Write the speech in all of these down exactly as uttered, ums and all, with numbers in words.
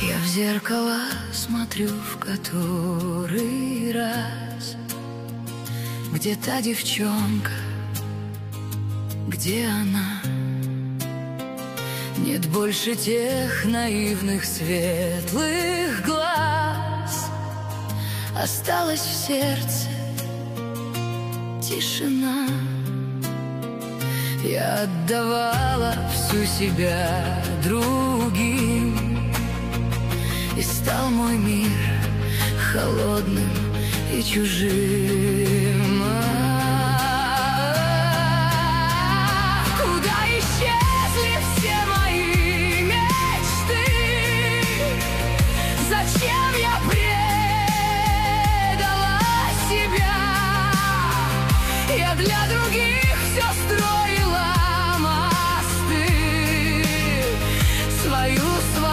Я в зеркало смотрю в который раз. Где та девчонка? Где она? Нет больше тех наивных светлых глаз. Осталась в сердце тишина. Я отдавала всю себя другим, и стал мой мир холодным и чужим. Куда исчезли все мои мечты? Зачем я предала себя? Я для других все строила мосты, свою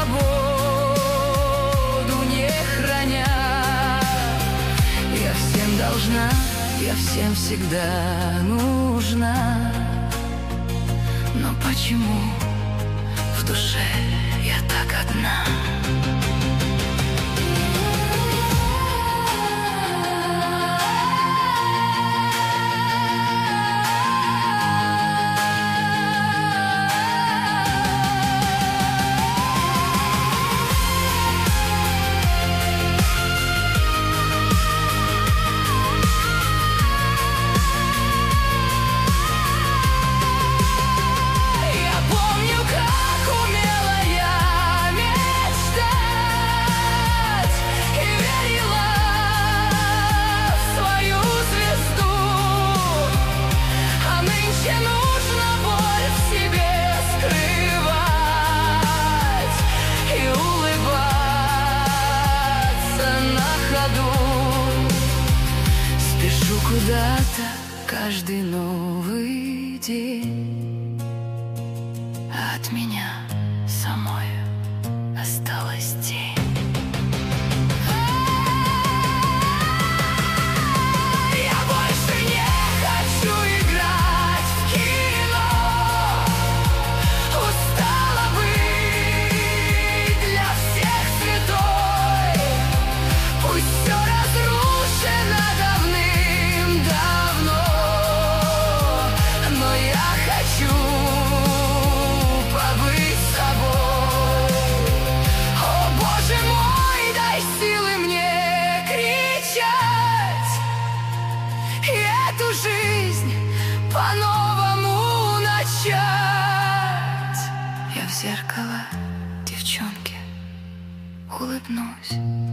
свободу не храня. Я всем должна, я всем всегда нужна. Но почему в душе я так одна? Спешу куда-то каждый новый день, а от меня самой осталась тень. Я больше не хочу играть в кино. Устала быть для всех святой. Пусть все разрушено давным-давно, но я хочу побыть собой. О, Боже мой, дай силы мне кричать и эту жизнь по-новому начать. Я в зеркало девчонке улыбнусь.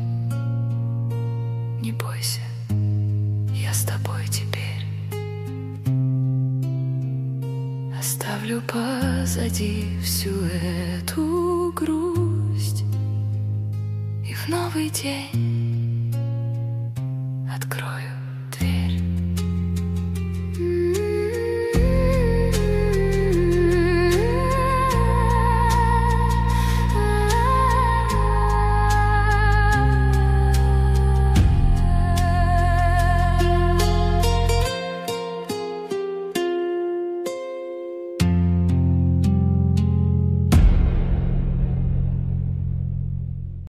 Не бойся, я с тобой теперь. Оставлю позади всю эту грусть, и в новый день